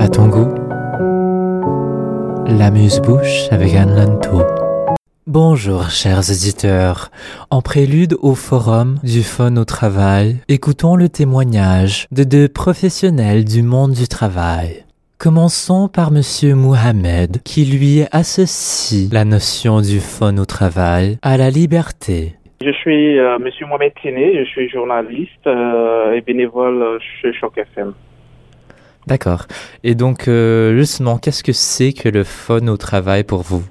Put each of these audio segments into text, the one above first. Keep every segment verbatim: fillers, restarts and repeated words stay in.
ton goût. L'amuse-bouche avec Anne Lanto. Bonjour chers auditeurs. En prélude au forum du Fun au travail, écoutons le témoignage de deux professionnels du monde du travail. Commençons par Monsieur Mohamed, qui lui associe la notion du fun au travail à la liberté. Je suis euh, Monsieur Mohamed Tiné, je suis journaliste euh, et bénévole chez Choc F M. D'accord. Et donc, euh, justement, qu'est-ce que c'est que le fun au travail pour vous?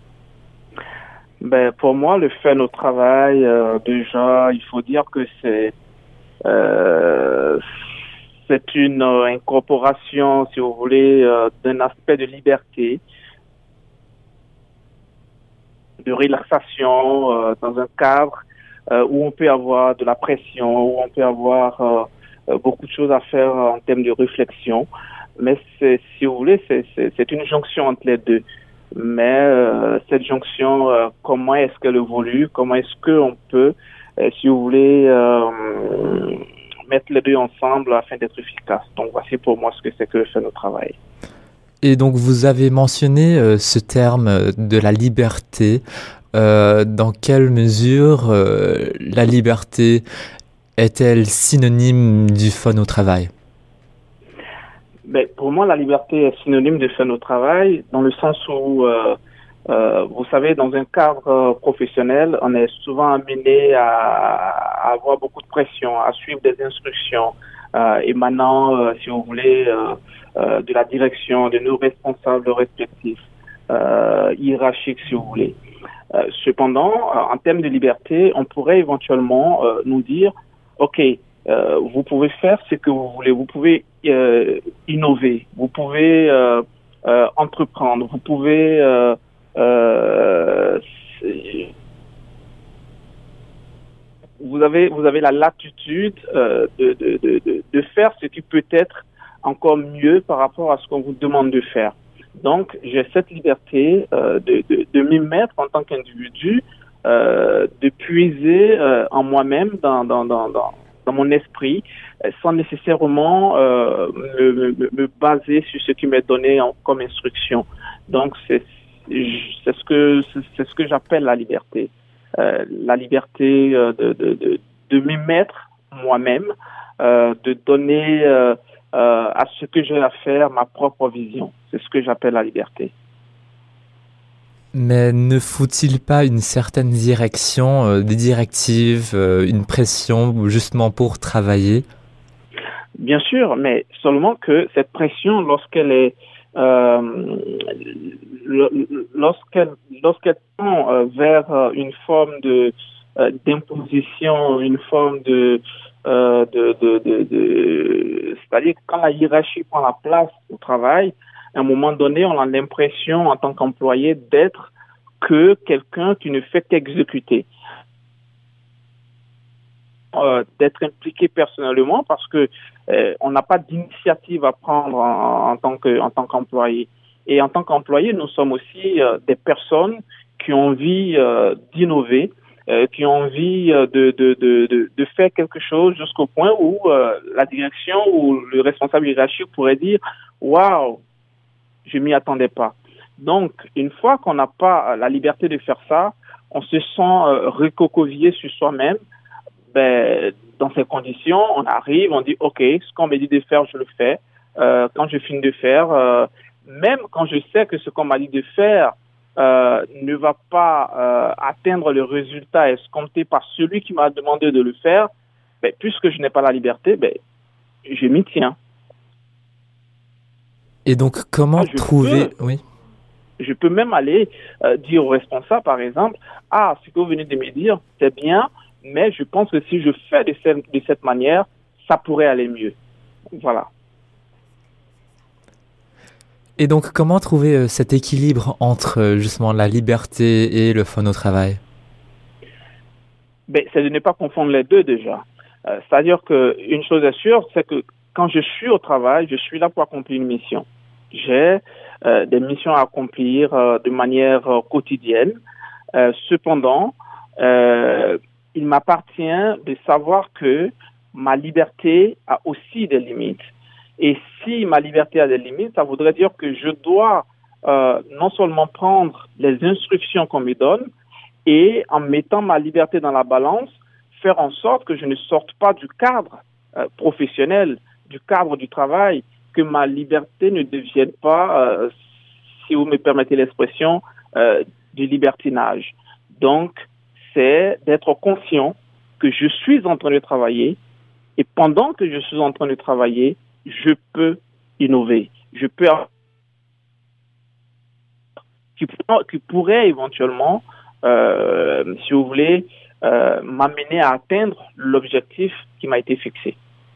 Ben, pour moi, le fun au travail, euh, déjà, il faut dire que c'est euh, c'est une euh, incorporation, si vous voulez, euh, d'un aspect de liberté, de relaxation euh, dans un cadre euh, où on peut avoir de la pression, où on peut avoir euh, euh, beaucoup de choses à faire en termes de réflexion. Mais c'est, si vous voulez, c'est, c'est, c'est une jonction entre les deux. Mais euh, cette jonction, euh, comment est-ce qu'elle évolue? Comment est-ce qu'on peut, euh, si vous voulez, euh, mettre les deux ensemble afin d'être efficace? Donc voici pour moi ce que c'est que le fun au travail. Et donc vous avez mentionné euh, ce terme de la liberté. Euh, dans quelle mesure euh, la liberté est-elle synonyme du fun au travail? Ben, pour moi, la liberté est synonyme de fun au travail, dans le sens où, euh, euh, vous savez, dans un cadre professionnel, on est souvent amené à, à avoir beaucoup de pression, à suivre des instructions euh, émanant, euh, si vous voulez, euh, euh, de la direction, de nos responsables respectifs, euh, hiérarchiques, si vous voulez. Euh, cependant, en termes de liberté, on pourrait éventuellement euh, nous dire, OK, Euh, vous pouvez faire ce que vous voulez, vous pouvez euh, innover, vous pouvez euh, euh, entreprendre, vous pouvez euh, euh, vous avez vous avez la latitude euh, de, de, de, de faire ce qui peut être encore mieux par rapport à ce qu'on vous demande de faire. Donc j'ai cette liberté euh, de, de, de m'y mettre en tant qu'individu, euh, de puiser euh, en moi-même dans dans dans, dans dans mon esprit, sans nécessairement euh, me, me, me baser sur ce qui m'est donné en, comme instruction. Donc, c'est, c'est ce que c'est ce que j'appelle la liberté. Euh, la liberté euh, de, de, de, de m'y mettre moi-même, euh, de donner euh, euh, à ce que j'ai à faire ma propre vision. C'est ce que j'appelle la liberté. Mais ne faut-il pas une certaine direction, euh, des directives, euh, une pression justement pour travailler? Bien sûr, mais seulement que cette pression, lorsqu'elle est euh, lorsqu'elle lorsqu'elle tend euh, vers une forme de euh, d'imposition, une forme de, euh, de, de, de, de c'est-à-dire que quand la hiérarchie prend la place au travail, à un moment donné, on a l'impression, en tant qu'employé, d'être que quelqu'un qui ne fait qu'exécuter. Euh, d'être impliqué personnellement parce que euh, on n'a pas d'initiative à prendre en, en tant que en tant qu'employé. Et en tant qu'employé, nous sommes aussi euh, des personnes qui ont envie euh, d'innover, euh, qui ont envie euh, de, de, de, de, de faire quelque chose jusqu'au point où euh, la direction ou le responsable hiérarchique pourrait dire « Waouh, je m'y attendais pas ». Donc, une fois qu'on n'a pas la liberté de faire ça, on se sent euh, recroquevillé sur soi-même. Ben, dans ces conditions, on arrive, on dit « Ok, ce qu'on m'a dit de faire, je le fais. Euh, quand je finis de faire, euh, même quand je sais que ce qu'on m'a dit de faire euh, ne va pas euh, atteindre le résultat escompté par celui qui m'a demandé de le faire, ben, puisque je n'ai pas la liberté, ben, je m'y tiens. » Et donc, comment je trouver... Peux, oui. Je peux même aller euh, dire au responsable, par exemple, « Ah, ce que vous venez de me dire, c'est bien, mais je pense que si je fais de cette, de cette manière, ça pourrait aller mieux. » Voilà. Et donc, comment trouver euh, cet équilibre entre euh, justement la liberté et le fun au travail? Ben, c'est de ne pas confondre les deux déjà. Euh, c'est-à-dire qu'une chose est sûre, c'est que quand je suis au travail, je suis là pour accomplir une mission. J'ai euh, des missions à accomplir euh, de manière euh, quotidienne. Euh, cependant, euh, il m'appartient de savoir que ma liberté a aussi des limites. Et si ma liberté a des limites, ça voudrait dire que je dois euh, non seulement prendre les instructions qu'on me donne et en mettant ma liberté dans la balance, faire en sorte que je ne sorte pas du cadre euh, professionnel, du cadre du travail, que ma liberté ne devienne pas, euh, si vous me permettez l'expression, euh, du libertinage. Donc, c'est d'être conscient que je suis en train de travailler et pendant que je suis en train de travailler, je peux innover. Je peux qui, qui pourrait éventuellement, euh, si vous voulez, euh, m'amener à atteindre l'objectif qui m'a été fixé.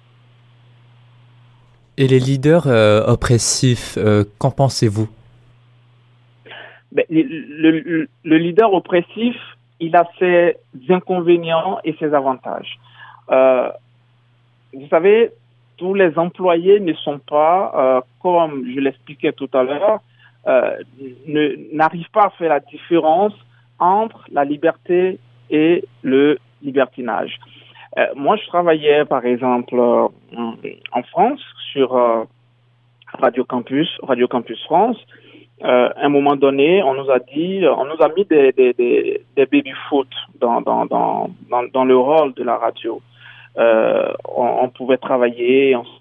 Et les leaders euh, oppressifs, euh, qu'en pensez-vous? Ben, le, le, le leader oppressif, il a ses inconvénients et ses avantages. Euh, vous savez, tous les employés ne sont pas, euh, comme je l'expliquais tout à l'heure, euh, ne, n'arrivent pas à faire la différence entre la liberté et le libertinage. Euh, moi, je travaillais, par exemple, euh, en France, sur euh, Radio Campus, Radio Campus France. Euh, à un moment donné, on nous a dit, on nous a mis des, des, des, des baby-foot dans, dans, dans, dans, dans le rôle de la radio. Euh, on, on pouvait travailler, on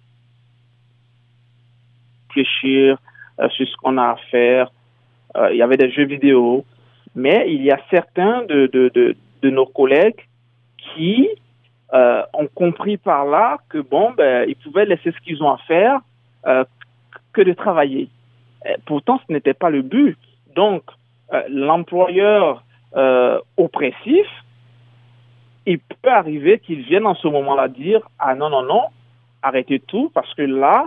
réfléchir euh, sur ce qu'on a à faire. Euh, il y avait des jeux vidéo, mais il y a certains de, de, de, de nos collègues qui euh, ont compris par là que bon, ben, ils pouvaient laisser ce qu'ils ont à faire euh, que de travailler. Et pourtant, ce n'était pas le but. Donc, euh, l'employeur euh, oppressif, il peut arriver qu'il vienne en ce moment-là dire « Ah non, non, non, arrêtez tout parce que là,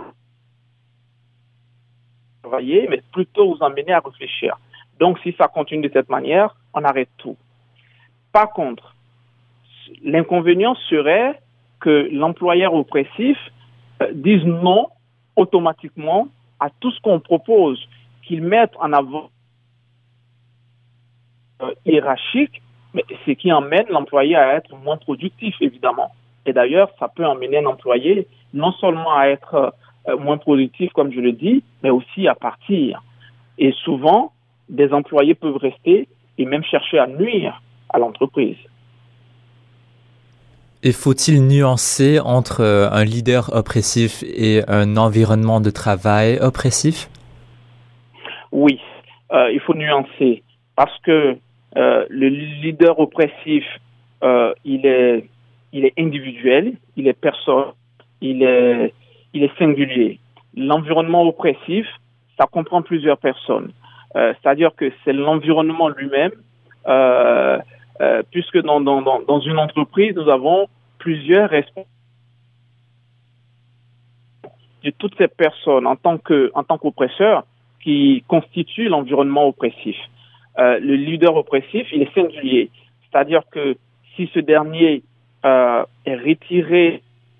travailler, mais plutôt vous emmener à réfléchir. » Donc, si ça continue de cette manière, on arrête tout. Par contre, l'inconvénient serait que l'employeur oppressif euh, dise non automatiquement à tout ce qu'on propose, qu'il mette en avant euh, hiérarchique, mais ce qui emmène l'employé à être moins productif, évidemment. Et d'ailleurs, ça peut emmener un employé non seulement à être euh, moins productif, comme je le dis, mais aussi à partir. Et souvent, des employés peuvent rester et même chercher à nuire à l'entreprise. Et faut-il nuancer entre un leader oppressif et un environnement de travail oppressif? Oui, euh, il faut nuancer parce que euh, le leader oppressif, euh, il est, il est individuel, il est personne, il est, il est singulier. L'environnement oppressif, ça comprend plusieurs personnes. Euh, c'est-à-dire que c'est l'environnement lui-même, euh, euh, puisque dans, dans, dans, dans une entreprise, nous avons plusieurs responsables de toutes ces personnes en tant que, en tant qu'oppresseurs qui constituent l'environnement oppressif. Euh, le leader oppressif, il est singulier. C'est-à-dire que si ce dernier euh, est retiré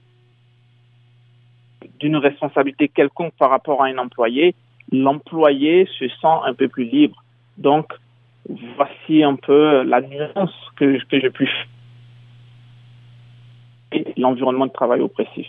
d'une responsabilité quelconque par rapport à un employé, l'employé se sent un peu plus libre. Donc, voici un peu la nuance que, que je puis faire. L'environnement de travail oppressif.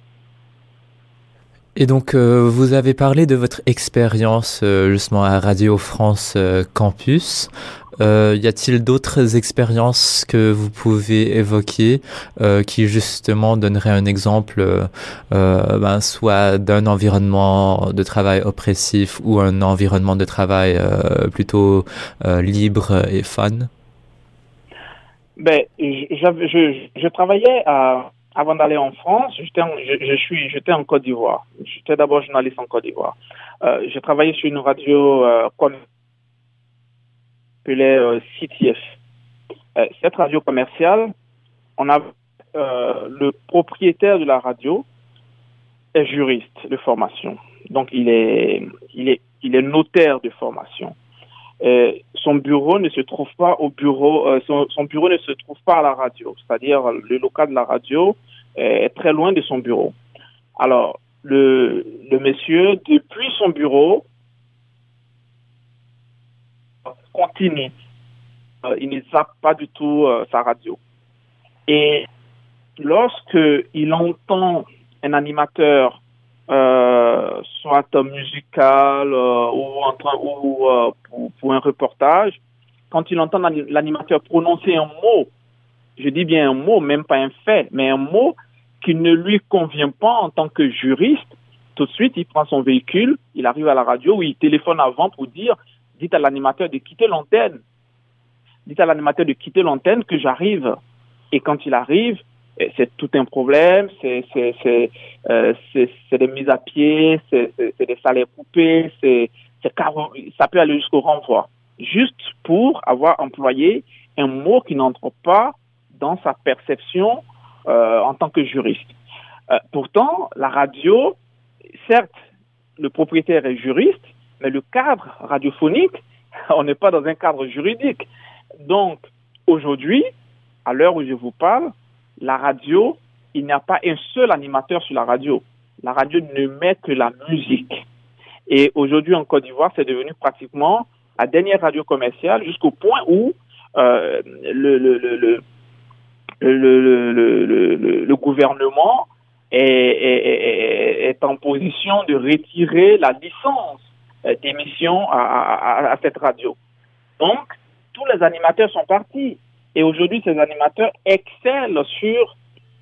Et donc, euh, vous avez parlé de votre expérience euh, justement à Radio France euh, Campus. Euh, y a-t-il d'autres expériences que vous pouvez évoquer euh, qui justement donneraient un exemple euh, euh, ben, soit d'un environnement de travail oppressif ou un environnement de travail euh, plutôt euh, libre et fun? Ben, je, je, je travaillais à, avant d'aller en France, j'étais en, je, je suis, j'étais en Côte d'Ivoire. J'étais d'abord journaliste en Côte d'Ivoire. Euh, j'ai travaillé sur une radio euh, qu'on appelait euh, C T F. Euh, cette radio commerciale, on a euh, le propriétaire de la radio est juriste de formation. Donc il est, il est, il est notaire de formation. Euh, son bureau ne se trouve pas au bureau, euh, son, son bureau ne se trouve pas à la radio, c'est-à-dire le local de la radio est très loin de son bureau. Alors, le, le monsieur, depuis son bureau, continue. Euh, il ne zappe pas du tout euh, sa radio. Et lorsque il entend un animateur euh, soit musical euh, ou, en train, ou euh, pour, pour un reportage, quand il entend l'animateur prononcer un mot, je dis bien un mot, même pas un fait, mais un mot qui ne lui convient pas en tant que juriste, tout de suite, il prend son véhicule, il arrive à la radio ou il téléphone avant pour dire, dites à l'animateur de quitter l'antenne. Dites à l'animateur de quitter l'antenne que j'arrive. Et quand il arrive, c'est tout un problème, c'est, c'est, c'est, euh, c'est, c'est des mises à pied, c'est, c'est, c'est des salaires coupés, c'est, c'est carrément, ça peut aller jusqu'au renvoi. Juste pour avoir employé un mot qui n'entre pas dans sa perception euh, en tant que juriste. Euh, pourtant, la radio, certes, le propriétaire est juriste, mais le cadre radiophonique, on n'est pas dans un cadre juridique. Donc, aujourd'hui, à l'heure où je vous parle, la radio, il n'y a pas un seul animateur sur la radio. La radio ne met que la musique. Et aujourd'hui, en Côte d'Ivoire, c'est devenu pratiquement la dernière radio commerciale jusqu'au point où euh, le, le, le, le, le, le, le, le, le, le gouvernement est, est, est, est en position de retirer la licence d'émission à, à, à cette radio. Donc, tous les animateurs sont partis. Et aujourd'hui, ces animateurs excellent sur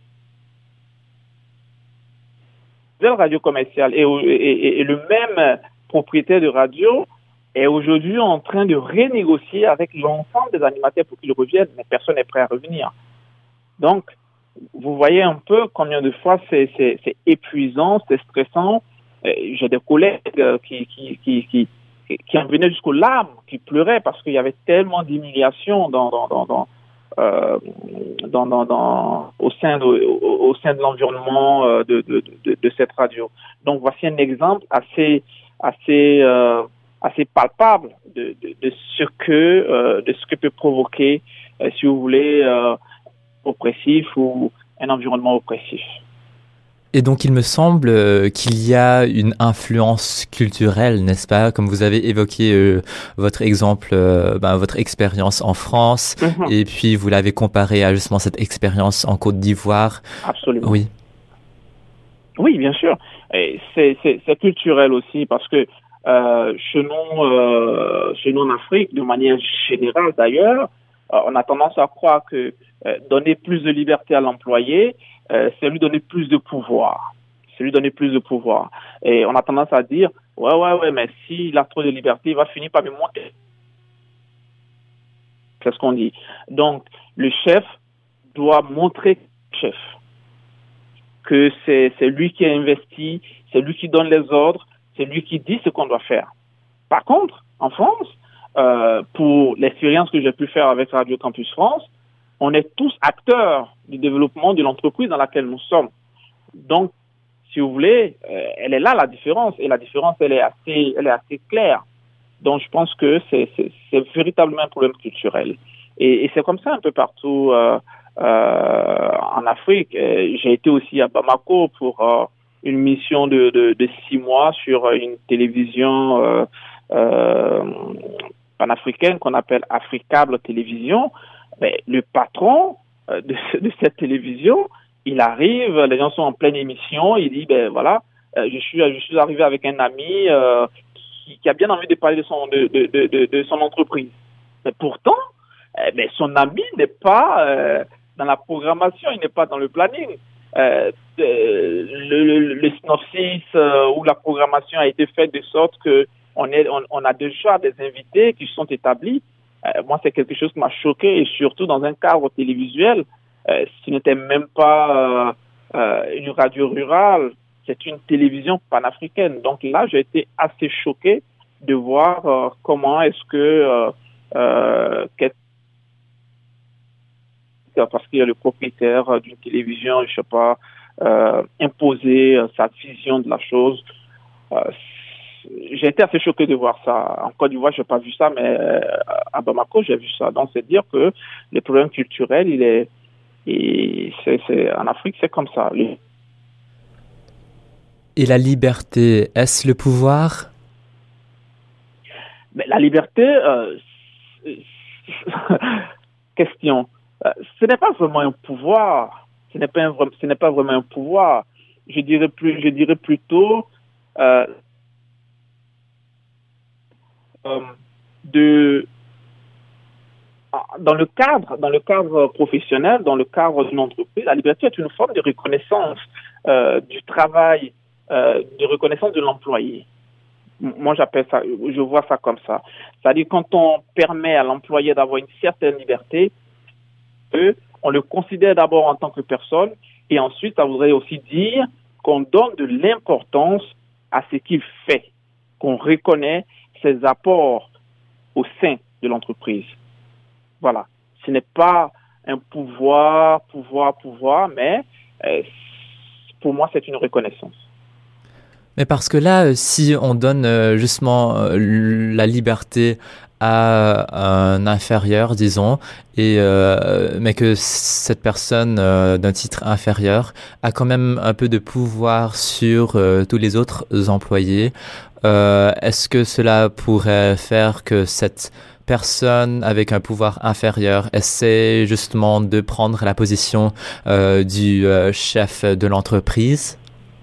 la radio commerciale. Et, et, et le même propriétaire de radio est aujourd'hui en train de renégocier avec l'ensemble des animateurs pour qu'ils reviennent, mais personne n'est prêt à revenir. Donc, vous voyez un peu combien de fois c'est, c'est, c'est épuisant, c'est stressant. J'ai des collègues qui, qui, qui, qui, qui en venaient jusqu'aux larmes, qui pleuraient parce qu'il y avait tellement d'humiliation dans, dans, dans, dans, euh, dans, dans, dans, au, sein de, au, au sein de l'environnement de, de, de, de cette radio. Donc, voici un exemple assez, assez, euh, assez palpable de, de, de, ce que, euh, de ce que peut provoquer, euh, si vous voulez, euh, oppressif ou un environnement oppressif. Et donc, il me semble euh, qu'il y a une influence culturelle, n'est-ce pas? Comme vous avez évoqué euh, votre exemple, euh, ben, votre expérience en France, mm-hmm. et puis vous l'avez comparé à justement cette expérience en Côte d'Ivoire. Absolument. Oui. Oui, bien sûr. Et c'est, c'est, c'est culturel aussi parce que euh, chez nous, euh, chez nous en Afrique, de manière générale d'ailleurs, euh, on a tendance à croire que euh, donner plus de liberté à l'employé, Euh, c'est lui donner plus de pouvoir. C'est lui donner plus de pouvoir. Et on a tendance à dire, ouais, ouais, ouais, mais s'il a trop de liberté, il va finir par me monter. C'est ce qu'on dit. Donc, le chef doit montrer chef. Que c'est, c'est lui qui a investi, c'est lui qui donne les ordres, c'est lui qui dit ce qu'on doit faire. Par contre, en France, euh, pour l'expérience que j'ai pu faire avec Radio Campus France, on est tous acteurs du développement de l'entreprise dans laquelle nous sommes. Donc, si vous voulez, euh, elle est là la différence, et la différence, elle est assez, elle est assez claire. Donc, je pense que c'est, c'est, c'est véritablement un problème culturel. Et, et c'est comme ça un peu partout euh, euh, en Afrique. J'ai été aussi à Bamako pour euh, une mission de, de, de six mois sur une télévision euh, euh, panafricaine qu'on appelle Africable Télévision. Ben, le patron euh, de, de cette télévision, il arrive, les gens sont en pleine émission, il dit, ben voilà, euh, je suis, je suis arrivé avec un ami euh, qui, qui a bien envie de parler de son, de, de, de, de, de son entreprise. Mais pourtant, eh ben, son ami n'est pas euh, dans la programmation, il n'est pas dans le planning. Euh, le, le, le synopsis euh, ou la programmation a été faite de sorte que on, est, on, on a déjà des invités qui sont établis. Euh, moi, c'est quelque chose qui m'a choqué, et surtout dans un cadre télévisuel, euh, ce n'était même pas euh, euh, une radio rurale, c'est une télévision panafricaine. Donc là, j'ai été assez choqué de voir euh, comment est-ce que, euh, euh, parce qu'il y a le propriétaire d'une télévision, je sais pas, euh, imposer euh, sa vision de la chose. Euh, J'ai été assez choqué de voir ça. En Côte d'Ivoire, je n'ai pas vu ça, mais à Bamako, j'ai vu ça. Donc, c'est dire que le problème culturel, il est, il, c'est, c'est, en Afrique, c'est comme ça. Et la liberté, est-ce le pouvoir? Mais la liberté, euh, question. Ce n'est pas vraiment un pouvoir. Ce n'est pas, un, ce n'est pas vraiment un pouvoir. je dirais plus, je dirais plutôt euh, euh, de dans le cadre, dans le cadre professionnel, dans le cadre d'une entreprise, la liberté est une forme de reconnaissance euh, du travail, euh, de reconnaissance de l'employé. Moi, j'appelle ça, je vois ça comme ça. C'est-à-dire quand on permet à l'employé d'avoir une certaine liberté, eux, on le considère d'abord en tant que personne, et ensuite, ça voudrait aussi dire qu'on donne de l'importance à ce qu'il fait, qu'on reconnaît ses apports au sein de l'entreprise. Voilà. Ce n'est pas un pouvoir, pouvoir, pouvoir, mais euh, pour moi, c'est une reconnaissance. Mais parce que là, si on donne euh, justement euh, la liberté à un inférieur, disons, et euh, mais que cette personne euh, d'un titre inférieur a quand même un peu de pouvoir sur euh, tous les autres employés, euh, est-ce que cela pourrait faire que cette personne avec un pouvoir inférieur essaie justement de prendre la position euh, du euh, chef de l'entreprise?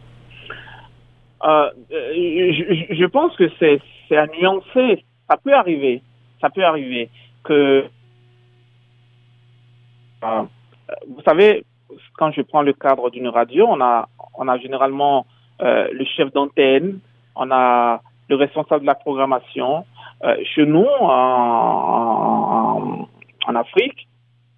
Euh, je, je pense que c'est, c'est à nuancer. Ça peut arriver. Ça peut arriver que, euh, vous savez, quand je prends le cadre d'une radio, on a, on a généralement euh, le chef d'antenne, on a le responsable de la programmation. Euh, chez nous, en, en, en Afrique,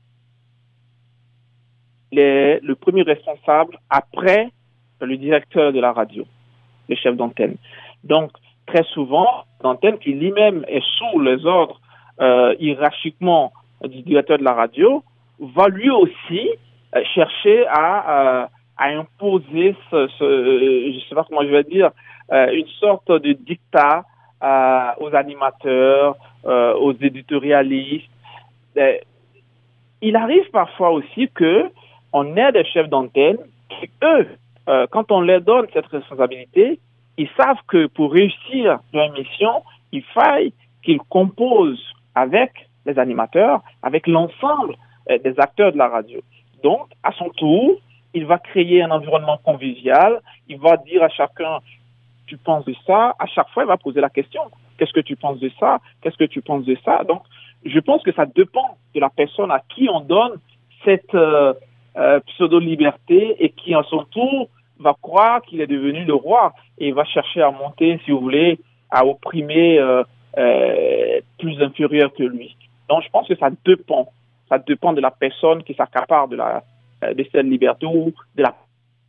il est le premier responsable après le directeur de la radio, le chef d'antenne. Donc, très souvent, l'antenne qui lui-même est sous les ordres euh, hiérarchiquement du directeur de la radio, va lui aussi euh, chercher à, euh, à imposer ce, ce, je sais pas comment je vais dire, euh, une sorte de dictat euh, aux animateurs, euh, aux éditorialistes. Euh, il arrive parfois aussi que on ait des chefs d'antenne qui, eux, euh, quand on leur donne cette responsabilité, ils savent que pour réussir leur mission, il faille qu'ils composent avec les animateurs, avec l'ensemble euh, des acteurs de la radio. Donc, à son tour, il va créer un environnement convivial, il va dire à chacun, tu penses de ça, à chaque fois, il va poser la question, qu'est-ce que tu penses de ça, qu'est-ce que tu penses de ça. Donc, je pense que ça dépend de la personne à qui on donne cette euh, euh, pseudo-liberté et qui, à son tour, va croire qu'il est devenu le roi et va chercher à monter, si vous voulez, à opprimer euh, euh, plus inférieur que lui. Donc, je pense que ça dépend. Ça dépend de la personne qui s'accapare de, la, de cette liberté ou de la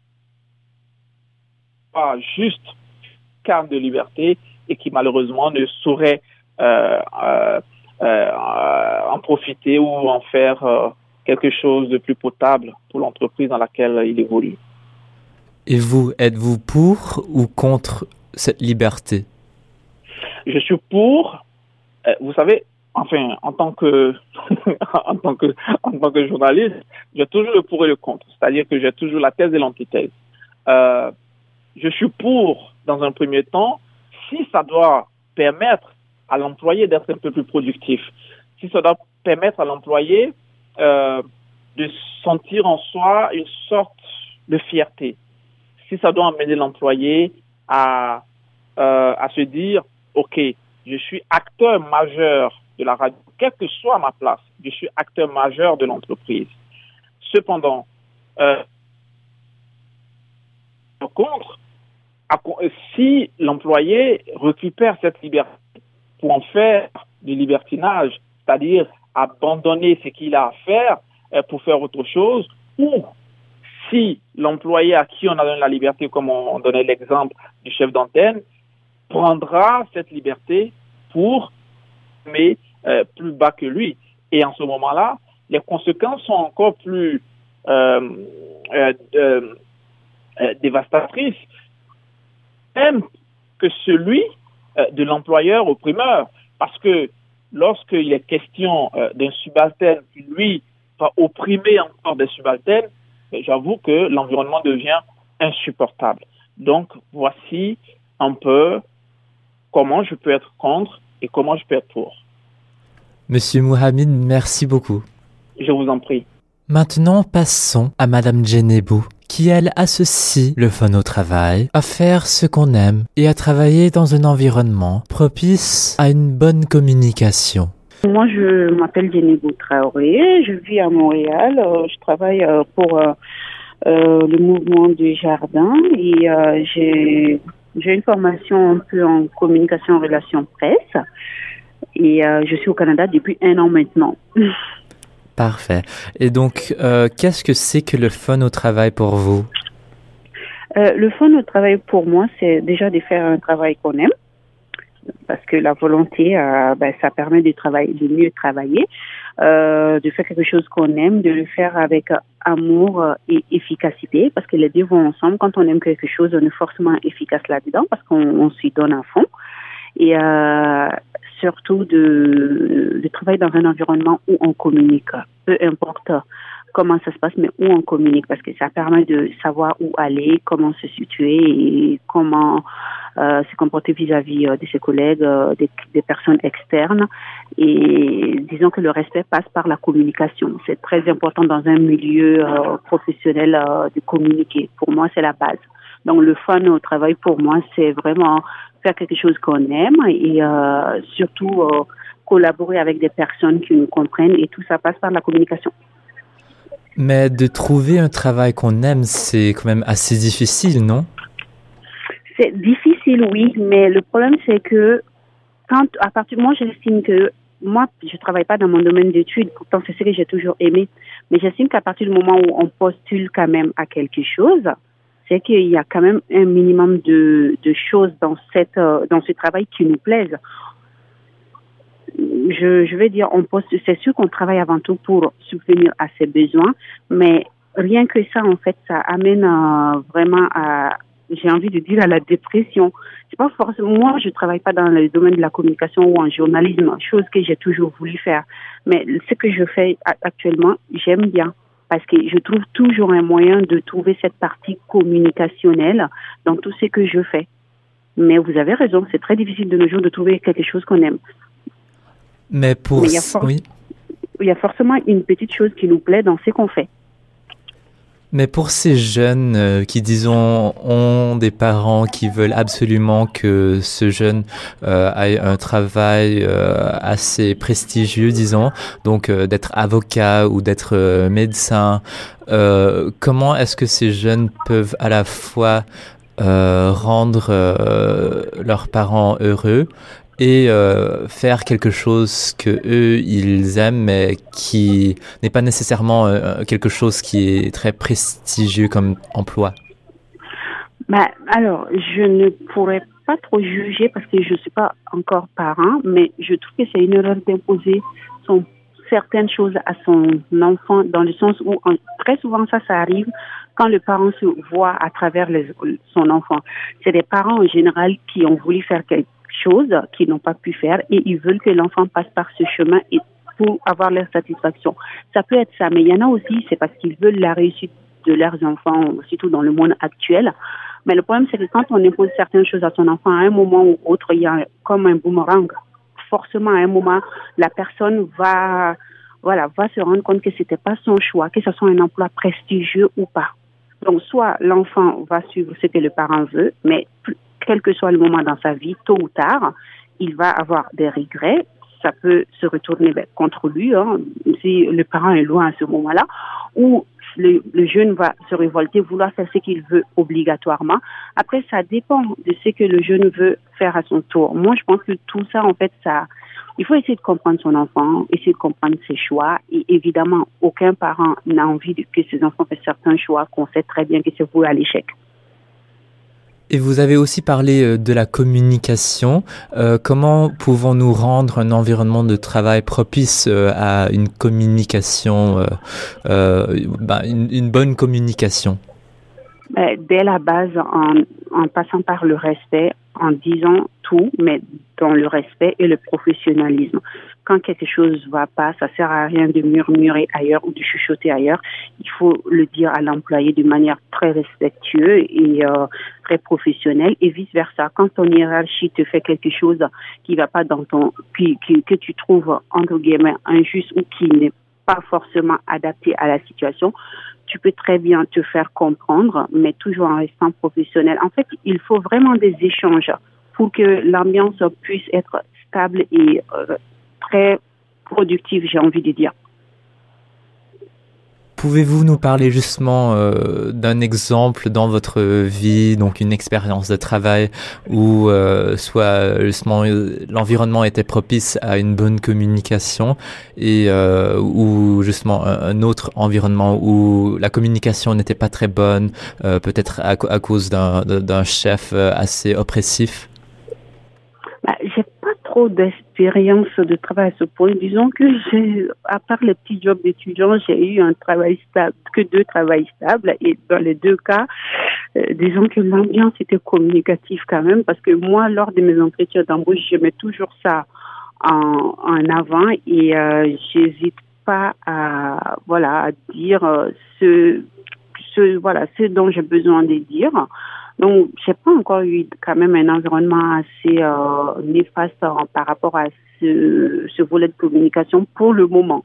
pas juste carte de liberté et qui, malheureusement, ne saurait euh, euh, euh, en profiter ou en faire euh, quelque chose de plus potable pour l'entreprise dans laquelle il évolue. Et vous, êtes-vous pour ou contre cette liberté? Je suis pour. Euh, vous savez, enfin, en tant que, en tant que, en tant que journaliste, j'ai toujours le pour et le contre. C'est-à-dire que j'ai toujours la thèse et l'antithèse. Euh, je suis pour, dans un premier temps, si ça doit permettre à l'employé d'être un peu plus productif, si ça doit permettre à l'employé euh, de sentir en soi une sorte de fierté, si ça doit amener l'employé à, euh, à se dire, OK, je suis acteur majeur de la radio, quelle que soit ma place, je suis acteur majeur de l'entreprise. Cependant, euh, par contre, si l'employé récupère cette liberté pour en faire du libertinage, c'est-à-dire abandonner ce qu'il a à faire pour faire autre chose, ou si l'employé à qui on a donné la liberté, comme on donnait l'exemple du chef d'antenne, prendra cette liberté pour mais euh, plus bas que lui. Et en ce moment-là, les conséquences sont encore plus euh, euh, euh, euh, dévastatrices, même que celui euh, de l'employeur opprimeur. Parce que lorsqu'il est question euh, d'un subalterne qui, lui, va opprimer encore des subalternes, j'avoue que l'environnement devient insupportable. Donc, voici un peu comment je peux être contre et comment je peux être pour. Monsieur Mohamed, merci beaucoup. Je vous en prie. Maintenant, passons à Madame Djenebou, qui elle associe le fun au travail, à faire ce qu'on aime et à travailler dans un environnement propice à une bonne communication. Moi, je m'appelle Jenny Traoré, je vis à Montréal, euh, je travaille euh, pour euh, euh, le mouvement du jardin et euh, j'ai, j'ai une formation un peu en communication en relations presse et euh, je suis au Canada depuis un an maintenant. Parfait. Et donc, euh, qu'est-ce que c'est que le fun au travail pour vous? Euh, le fun au travail pour moi, c'est déjà de faire un travail qu'on aime, parce que la volonté, euh, ben, ça permet de travailler, de mieux travailler, euh, de faire quelque chose qu'on aime, de le faire avec amour et efficacité, parce que les deux vont ensemble. Quand on aime quelque chose, on est forcément efficace là-dedans, parce qu'on on s'y donne à fond. Et euh, surtout de, de travailler dans un environnement où on communique, peu importe comment ça se passe, mais où on communique, parce que ça permet de savoir où aller, comment se situer et comment euh, se comporter vis-à-vis euh, de ses collègues, euh, des, des personnes externes. Et disons que le respect passe par la communication. C'est très important dans un milieu euh, professionnel euh, de communiquer. Pour moi, c'est la base. Donc, le fun au travail, pour moi, c'est vraiment faire quelque chose qu'on aime et euh, surtout euh, collaborer avec des personnes qui nous comprennent, et tout ça passe par la communication. Mais de trouver un travail qu'on aime, c'est quand même assez difficile, non? C'est difficile, oui, mais le problème, c'est que quand, à partir, moi, j'estime que moi, je travaille pas dans mon domaine d'études, pourtant c'est ce que j'ai toujours aimé, mais j'estime qu'à partir du moment où on postule quand même à quelque chose, c'est qu'il y a quand même un minimum de, de choses dans cette, euh, dans ce travail qui nous plaisent. Je, je vais dire, on poste, c'est sûr qu'on travaille avant tout pour subvenir à ses besoins, mais rien que ça, en fait, ça amène euh, vraiment à, j'ai envie de dire, à la dépression. C'est pas forcément, moi, je travaille pas dans le domaine de la communication ou en journalisme, chose que j'ai toujours voulu faire. Mais ce que je fais actuellement, j'aime bien, parce que je trouve toujours un moyen de trouver cette partie communicationnelle dans tout ce que je fais. Mais vous avez raison, c'est très difficile de nos jours de trouver quelque chose qu'on aime. Mais pour... Mais il y a for- oui. il y a forcément une petite chose qui nous plaît dans ce qu'on fait. Mais pour ces jeunes euh, qui, disons, ont des parents qui veulent absolument que ce jeune euh, ait un travail euh, assez prestigieux, disons, donc euh, d'être avocat ou d'être euh, médecin, euh, comment est-ce que ces jeunes peuvent à la fois euh, rendre euh, leurs parents heureux et euh, faire quelque chose que eux ils aiment, mais qui n'est pas nécessairement euh, quelque chose qui est très prestigieux comme emploi? Bah, alors, je ne pourrais pas trop juger parce que je ne suis pas encore parent, mais je trouve que c'est une erreur d'imposer son, certaines choses à son enfant, dans le sens où en, très souvent ça, ça arrive quand le parent se voit à travers les, son enfant. C'est des parents en général qui ont voulu faire quelque choses qu'ils n'ont pas pu faire et ils veulent que l'enfant passe par ce chemin et pour avoir leur satisfaction. Ça peut être ça, mais il y en a aussi, c'est parce qu'ils veulent la réussite de leurs enfants, surtout dans le monde actuel. Mais le problème, c'est que quand on impose certaines choses à son enfant, à un moment ou autre, il y a comme un boomerang. Forcément, à un moment, la personne va, voilà, va se rendre compte que c'était pas son choix, que ce soit un emploi prestigieux ou pas. Donc, soit l'enfant va suivre ce que le parent veut, mais plus, quel que soit le moment dans sa vie, tôt ou tard, il va avoir des regrets. Ça peut se retourner ben, contre lui, hein, si le parent est loin à ce moment-là, ou le, le jeune va se révolter, vouloir faire ce qu'il veut obligatoirement. Après, ça dépend de ce que le jeune veut faire à son tour. Moi, je pense que tout ça, en fait, ça, il faut essayer de comprendre son enfant, essayer de comprendre ses choix. Et évidemment, aucun parent n'a envie de, que ses enfants fassent certains choix qu'on sait très bien que c'est voué à l'échec. Et vous avez aussi parlé de la communication. Euh, comment pouvons-nous rendre un environnement de travail propice euh, à une communication, euh, euh, bah, une, une bonne communication? Dès la base, en, en passant par le respect, en disant tout, mais dans le respect et le professionnalisme. Quand quelque chose ne va pas, ça sert à rien de murmurer ailleurs ou de chuchoter ailleurs. Il faut le dire à l'employé de manière très respectueuse et euh, très professionnelle et vice versa. Quand ton hiérarchie te fait quelque chose qui va pas dans ton, qui, qui, que tu trouves entre guillemets injuste ou qui n'est pas forcément adapté à la situation, tu peux très bien te faire comprendre, mais toujours en restant professionnel. En fait, il faut vraiment des échanges pour que l'ambiance puisse être stable et euh, très productive, j'ai envie de dire. Pouvez-vous nous parler justement euh, d'un exemple dans votre vie, donc une expérience de travail où euh, soit justement l'environnement était propice à une bonne communication et euh, ou justement un, un autre environnement où la communication n'était pas très bonne, euh, peut-être à, à cause d'un, d'un chef assez oppressif? Bah, j'ai pas trop d'expérience de travail à ce point. Disons que j'ai, à part les petits jobs d'étudiant, j'ai eu un travail stable, que deux travails stables. Et dans les deux cas, euh, disons que l'ambiance était communicative quand même, parce que moi, lors de mes entretiens d'embauche, je mets toujours ça en, en avant et euh, j'hésite pas à, voilà, à dire euh, ce, ce, voilà, ce dont j'ai besoin de dire. Donc, j'ai pas encore eu quand même un environnement assez euh, néfaste euh, par rapport à ce, ce volet de communication pour le moment.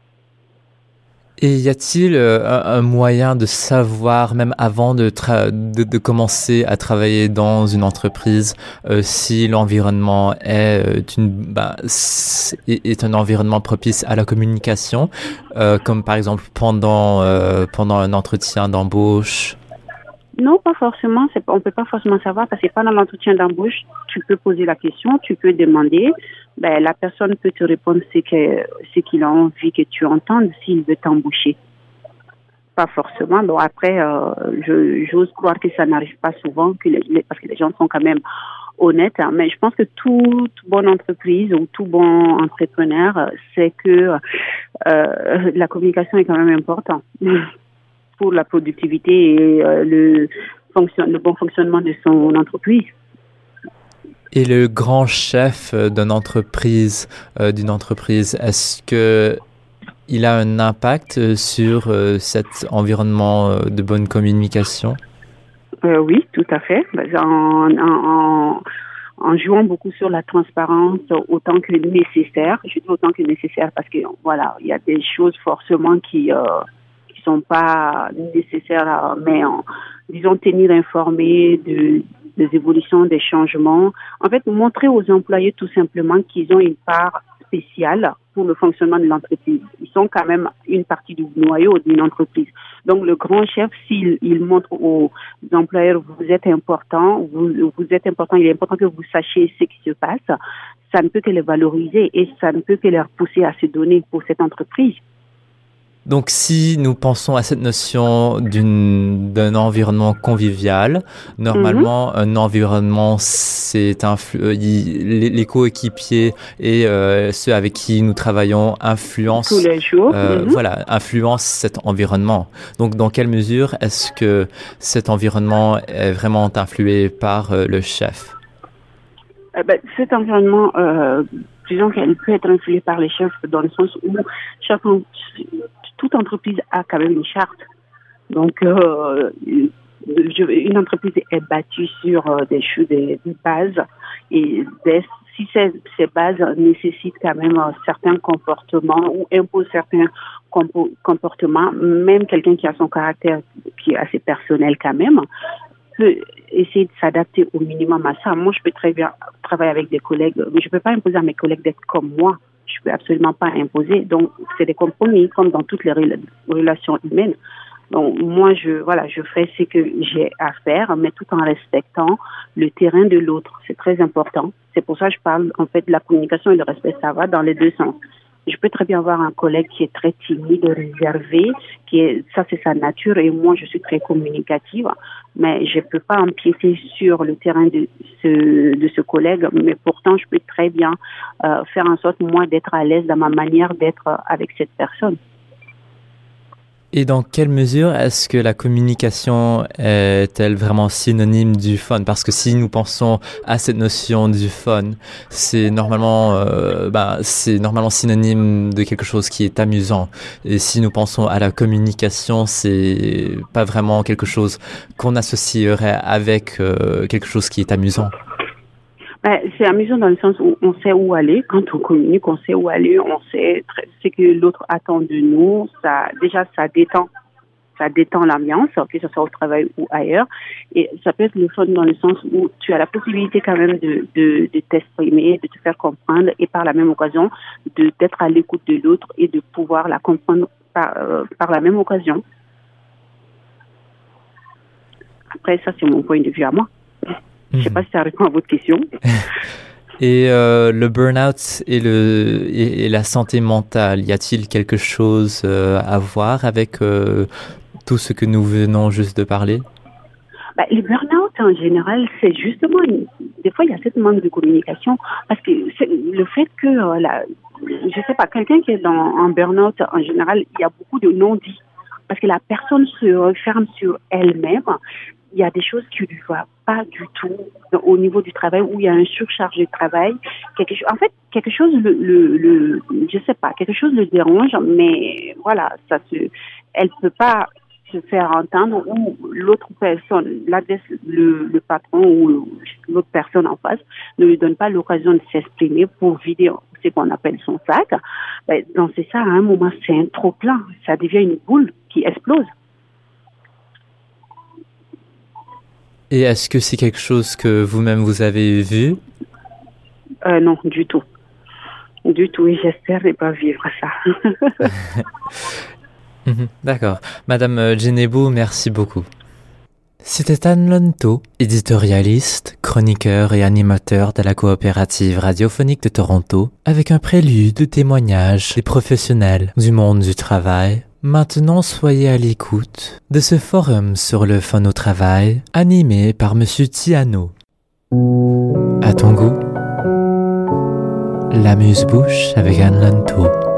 Et y a-t-il euh, un, un moyen de savoir, même avant de, tra- de, de commencer à travailler dans une entreprise, euh, si l'environnement est, euh, une, bah, est, est un environnement propice à la communication, euh, comme par exemple pendant, euh, pendant un entretien d'embauche? Non, pas forcément. C'est, on peut pas forcément savoir parce que pendant l'entretien d'embauche, tu peux poser la question, tu peux demander. Ben, la personne peut te répondre ce, que, ce qu'il a envie que tu entendes s'il veut t'embaucher. Pas forcément. Bon, après, euh, je, j'ose croire que ça n'arrive pas souvent, que les, les, parce que les gens sont quand même honnêtes. Hein, mais je pense que toute bonne entreprise ou tout bon entrepreneur sait que euh, la communication est quand même importante pour la productivité et euh, le, fonction, le bon fonctionnement de son entreprise. Et le grand chef d'une entreprise, euh, d'une entreprise, est-ce que il a un impact sur euh, cet environnement euh, de bonne communication? Euh, oui, tout à fait. En, en, en jouant beaucoup sur la transparence autant que nécessaire. Je dis autant que nécessaire parce que voilà, il y a des choses forcément qui euh, qui sont pas nécessaires, mais en, disons tenir informés de des évolutions, des changements. En fait, montrer aux employés tout simplement qu'ils ont une part spéciale pour le fonctionnement de l'entreprise. Ils sont quand même une partie du noyau d'une entreprise. Donc, le grand chef, s'il il montre aux employeurs, vous êtes important, vous, vous êtes important, il est important que vous sachiez ce qui se passe, ça ne peut que les valoriser et ça ne peut que les pousser à se donner pour cette entreprise. Donc, si nous pensons à cette notion d'une, d'un environnement convivial, normalement, mm-hmm. un environnement, c'est influ- les, les coéquipiers et euh, ceux avec qui nous travaillons influencent, tous les jours, euh, mm-hmm. voilà, influencent cet environnement. Donc, dans quelle mesure est-ce que cet environnement est vraiment influé par euh, le chef? Eh ben, cet environnement, euh, disons qu'elle peut être influée par les chefs dans le sens où chaque toute entreprise a quand même une charte. Donc, euh, une entreprise est bâtie sur des, des, des bases et des, si ces, ces bases nécessitent quand même certains comportements ou imposent certains compo- comportements, même quelqu'un qui a son caractère qui est assez personnel quand même, peut essayer de s'adapter au minimum à ça. Moi, je peux très bien travailler avec des collègues, mais je ne peux pas imposer à mes collègues d'être comme moi. Je ne peux absolument pas imposer. Donc, c'est des compromis, comme dans toutes les rela- relations humaines. Donc, moi, je, voilà, je fais ce que j'ai à faire, mais tout en respectant le terrain de l'autre. C'est très important. C'est pour ça que je parle, en fait, de la communication et le respect, ça va dans les deux sens. Je peux très bien avoir un collègue qui est très timide, réservé, qui est, ça c'est sa nature, et moi je suis très communicative, mais je peux pas empiéter sur le terrain de ce, de ce collègue, mais pourtant je peux très bien euh, faire en sorte, moi, d'être à l'aise dans ma manière d'être avec cette personne. Et dans quelle mesure est-ce que la communication est-elle vraiment synonyme du fun? Parce que si nous pensons à cette notion du fun, c'est normalement, euh, ben, c'est normalement synonyme de quelque chose qui est amusant. Et si nous pensons à la communication, c'est pas vraiment quelque chose qu'on associerait avec euh, quelque chose qui est amusant. Ben, c'est amusant dans le sens où on sait où aller. Quand on communique, on sait où aller, on sait ce que l'autre attend de nous. Ça, déjà, ça détend. ça détend l'ambiance, que ce soit au travail ou ailleurs. Et ça peut être le fun dans le sens où tu as la possibilité quand même de, de, de t'exprimer, de te faire comprendre et par la même occasion de, d'être à l'écoute de l'autre et de pouvoir la comprendre par, euh, par la même occasion. Après, ça, c'est mon point de vue à moi. Mmh. Je ne sais pas si ça répond à votre question. Et euh, le burn-out et, le, et, et la santé mentale, y a-t-il quelque chose euh, à voir avec euh, tout ce que nous venons juste de parler? Bah, le burn-out, en général, c'est justement... Une, des fois, il y a cette manque de communication. Parce que c'est le fait que, euh, la, je sais pas, quelqu'un qui est dans un burn-out, en général, il y a beaucoup de non-dits. Parce que la personne se referme sur elle-même. Il y a des choses qui ne lui vont pas du tout au niveau du travail, où il y a un surcharge de travail. Quelque chose, en fait, quelque chose, le, le, le, je sais pas, quelque chose le dérange, mais voilà, ça se, elle peut pas se faire entendre, ou l'autre personne, le, le patron ou l'autre personne en face ne lui donne pas l'occasion de s'exprimer pour vider ce qu'on appelle son sac. Ben, dans ces ça, à un moment, c'est un trop plein. Ça devient une boule qui explose. Et est-ce que c'est quelque chose que vous-même vous avez vu? euh, Non, du tout. Du tout, et j'espère ne pas vivre ça. D'accord. Madame Djenebou, merci beaucoup. C'était Anne Lonto, éditorialiste, chroniqueur et animateur de la coopérative radiophonique de Toronto, avec un prélude de témoignages des professionnels du monde du travail. Maintenant, soyez à l'écoute de ce forum sur le fun au travail, animé par Monsieur Tiano. À ton goût, l'amuse-bouche avec Anne Lonto.